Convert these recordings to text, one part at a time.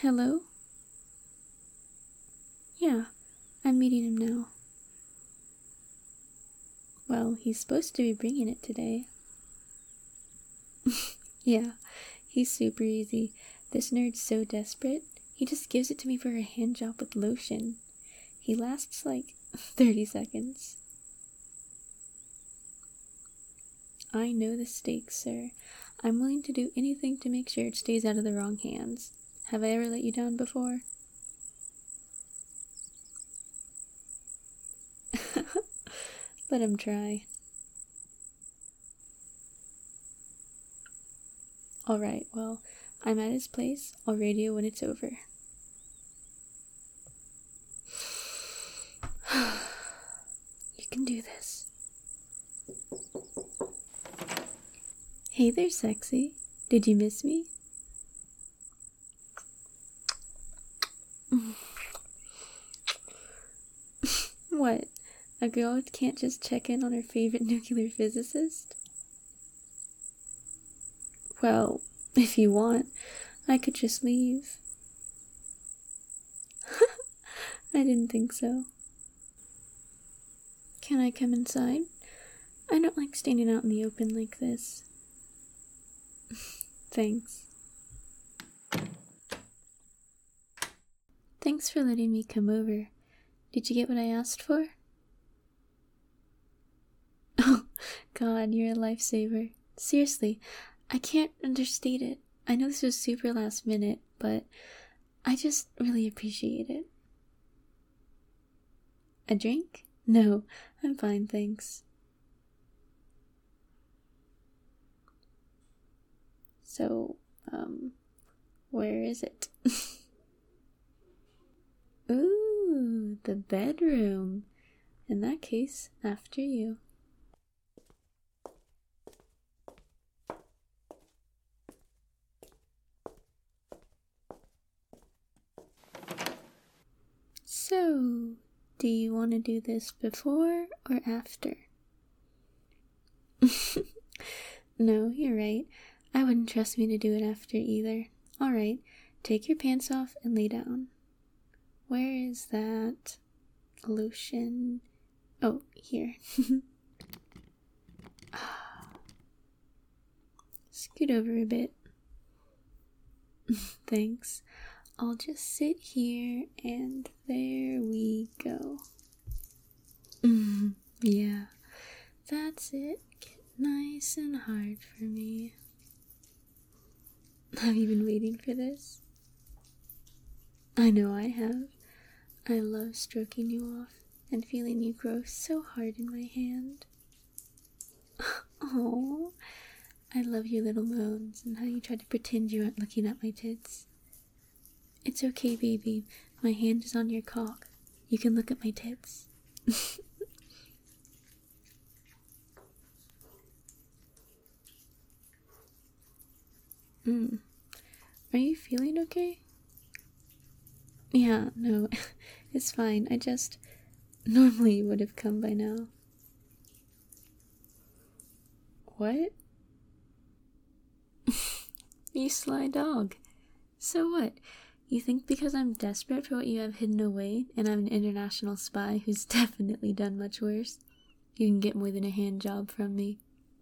Hello? Yeah, I'm meeting him now. Well, he's supposed to be bringing it today. Yeah, he's super easy. This nerd's so desperate, he just gives it to me for a hand job with lotion. He lasts like 30 seconds. I know the stakes, sir. I'm willing to do anything to make sure it stays out of the wrong hands. Have I ever let you down before? Let him try. Alright, well, I'm at his place. I'll radio when it's over. You can do this. Hey there, sexy. Did you miss me? What? A girl can't just check in on her favorite nuclear physicist? Well, if you want, I could just leave. I didn't think so. Can I come inside? I don't like standing out in the open like this. Thanks. Thanks for letting me come over. Did you get what I asked for? Oh, God, you're a lifesaver. Seriously, I can't understate it. I know this was super last minute, but I just really appreciate it. A drink? No, I'm fine, thanks. So, where is it? Ooh, the bedroom. In that case, after you. So, do you want to do this before or after? No, you're right. I wouldn't trust me to do it after either. Alright, take your pants off and lay down. Where is that lotion? Oh, here. Scoot over a bit. Thanks. I'll just sit here and there we go. Yeah, that's it. Get nice and hard for me. Have you been waiting for this? I know I have. I love stroking you off and feeling you grow so hard in my hand. Oh, I love your little moans and how you try to pretend you aren't looking at my tits. It's okay, baby. My hand is on your cock. You can look at my tits. Are you feeling okay? Yeah, no, it's fine. I just normally would have come by now. What? You sly dog. So what? You think because I'm desperate for what you have hidden away, and I'm an international spy who's definitely done much worse, you can get more than a hand job from me?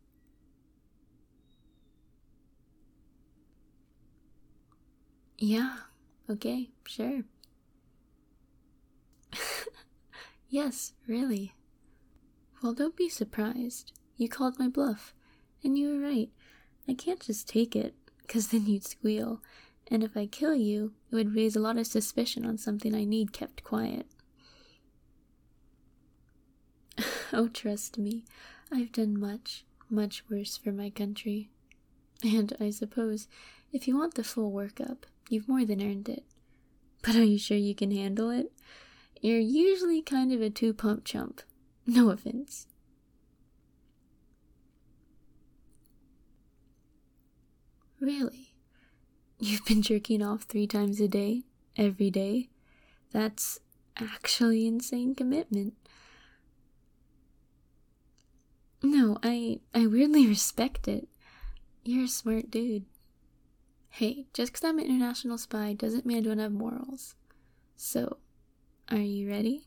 Yeah, okay, sure. Yes, really. Well, don't be surprised. You called my bluff, and you were right. I can't just take it, 'cause then you'd squeal, and if I kill you, it would raise a lot of suspicion on something I need kept quiet. Oh, trust me, I've done much, much worse for my country. And I suppose, if you want the full workup, you've more than earned it. But are you sure you can handle it? You're usually kind of a two-pump chump. No offense. Really? You've been jerking off 3 times a day? Every day? That's actually insane commitment. No, I weirdly respect it. You're a smart dude. Hey, just because I'm an international spy doesn't mean I don't have morals. So, are you ready?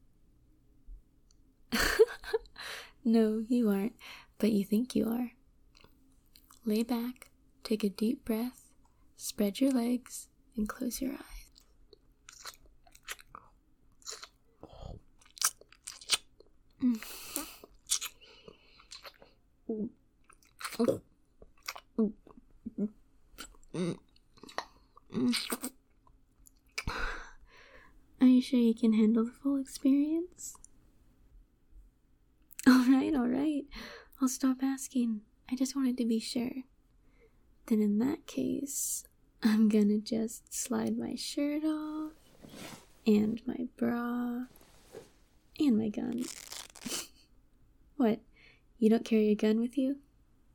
No, you aren't, but you think you are. Lay back, take a deep breath, spread your legs, and close your eyes. Are you sure you can handle the full experience? Alright. I'll stop asking. I just wanted to be sure. Then in that case, I'm gonna just slide my shirt off, and my bra, and my gun. What? You don't carry a gun with you?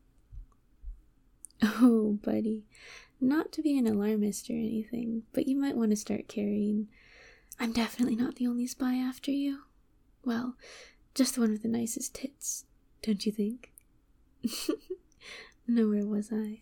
Oh, buddy. Not to be an alarmist or anything, but you might want to start carrying. I'm definitely not the only spy after you. Well, just the one with the nicest tits, don't you think? No, where was I?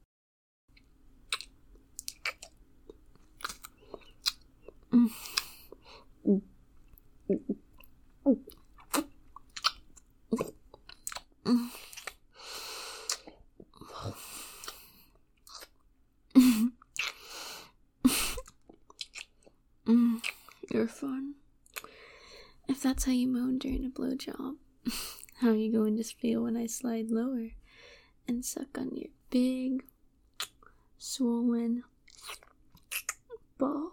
You're fun. If that's how you moan during a blowjob, how are you going to feel when I slide lower and suck on your big, swollen balls?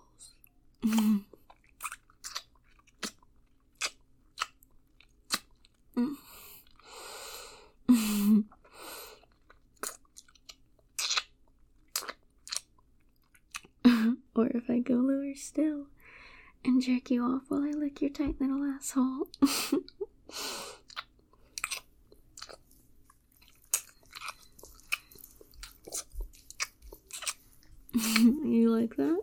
Or if I go lower still and jerk you off while I lick your tight little asshole. You like that?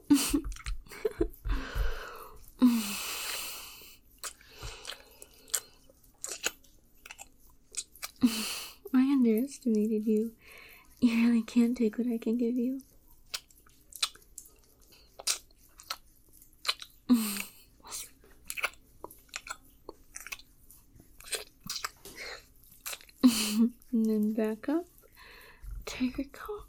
I underestimated you. You really can take what I can give you. And then back up, take your cock.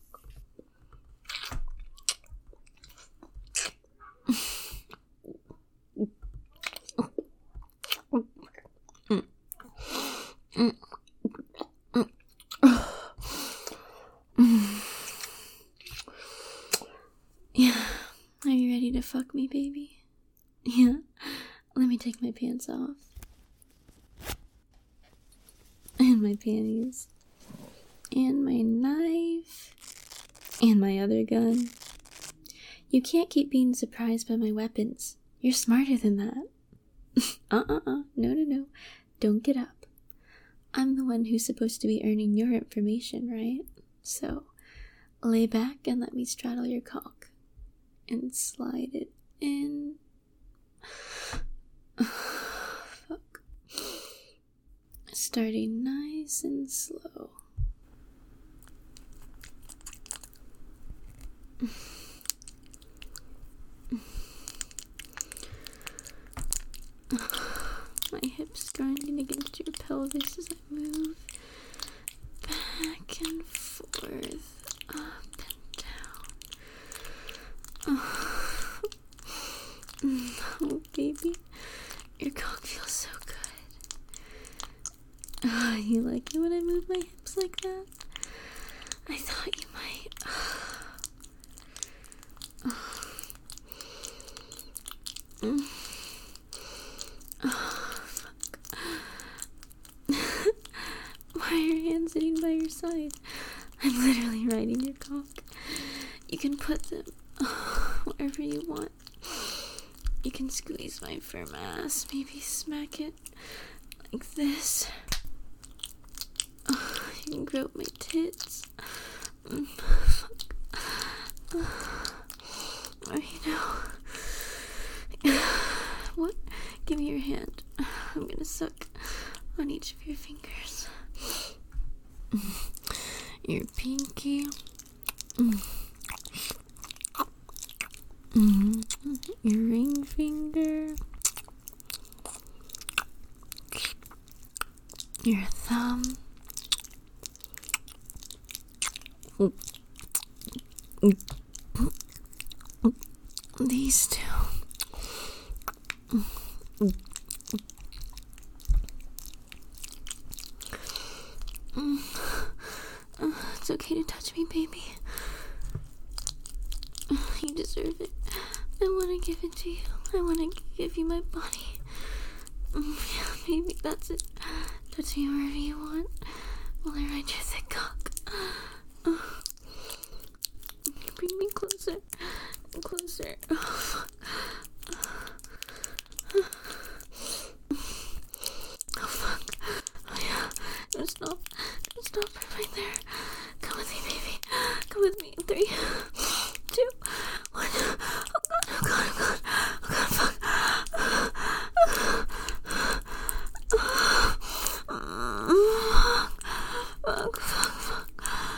Yeah, are you ready to fuck me, baby? Yeah, let me take my pants off. And my panties. And my knife. And my other gun. You can't keep being surprised by my weapons. You're smarter than that. No. Don't get up. I'm the one who's supposed to be earning your information, right? So, lay back and let me straddle your cock. And slide it in. Fuck. Starting nice and slow. My hips grinding against your pelvis as I move back and forth, up and down. Oh, baby, your cock feels so good. You like it when I move my hips like that? I thought you might. Fuck. Why are your hands sitting by your side? I'm literally riding your cock. You can put them wherever you want. You can squeeze my firm ass, maybe smack it like this. You can grope my tits. Fuck. Or, what? Give me your hand. I'm gonna suck on each of your fingers. Your pinky. Your ring finger. Your thumb. These two. It's okay to touch me, baby. You deserve it. I want to give it to you. I want to give you my body. Yeah, baby, that's it. Touch me wherever you want while I ride your thick cock. Bring me closer. Closer. Oh, fuck. Oh, yeah. Don't stop. Don't stop. Right there. Come with me, baby. Come with me. 3, 2, 1. Oh, God. Oh, God. Oh, God. Oh, God. Fuck. Fuck.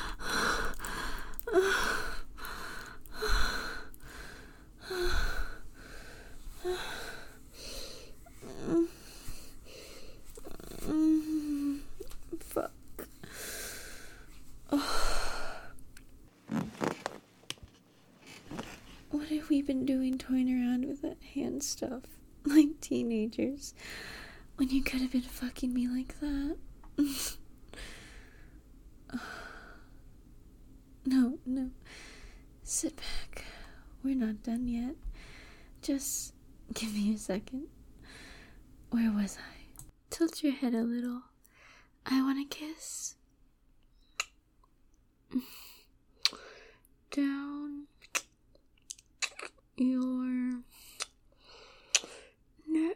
Fuck. What have we been doing toying around with that hand stuff? Like teenagers. When you could have been fucking me like that. No. Sit back. We're not done yet. Just give me a second. Where was I? Tilt your head a little. I want a kiss. Down your neck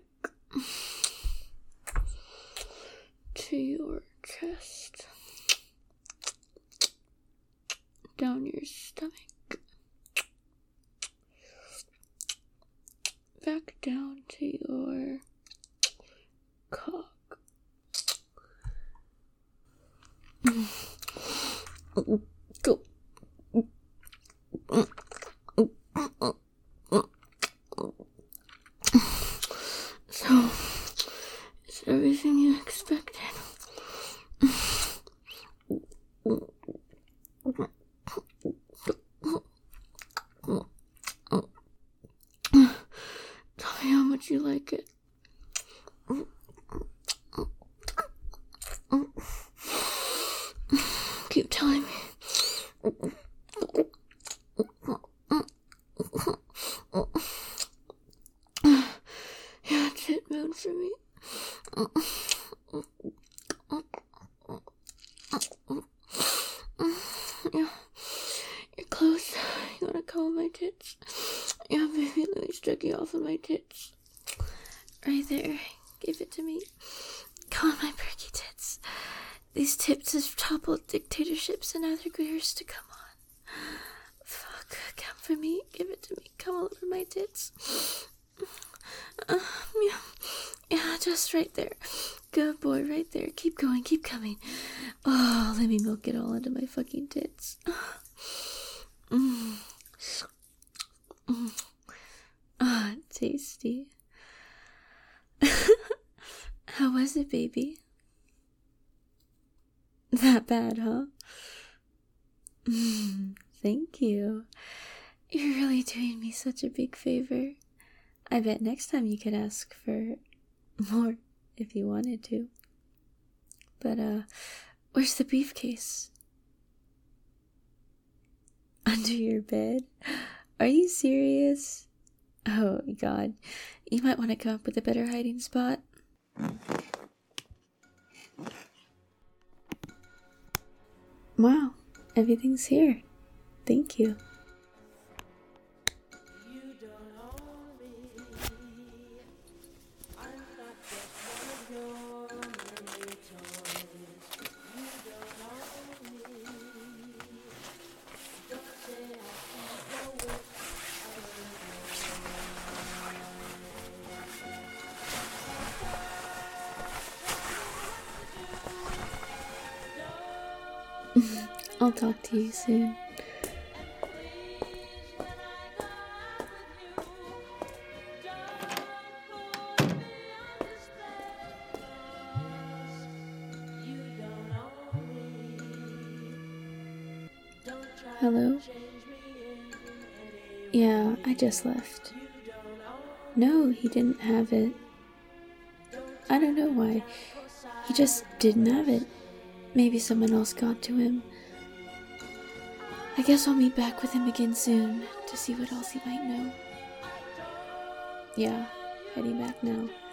to your chest, down your stomach, back down to your cock. Go. So, is everything you expected? Tell me how much you like it. Keep telling me. Yeah, it's hit mood for me. Yeah, you're close. You wanna come on my tits? Yeah, baby, let me stroke you off of my tits. Right there. Give it to me. Come on, my perky tits. These tips have toppled dictatorships and other years to come on. Fuck, come for me. Give it to me. Come all over my tits. Yeah, just right there. Good boy, right there. Keep going, keep coming. Oh, let me milk it all into my fucking tits. Ah, tasty. How was it, baby? That bad, huh? Thank you. You're really doing me such a big favor. I bet next time you could ask for more if you wanted to. But, where's the briefcase? Under your bed? Are you serious? Oh, God. You might want to come up with a better hiding spot. Wow, everything's here. Thank you. I'll talk to you soon. Hello? Yeah, I just left. No, he didn't have it. I don't know why. He just didn't have it. Maybe someone else got to him. I guess I'll meet back with him again soon to see what else he might know. Yeah, heading back now.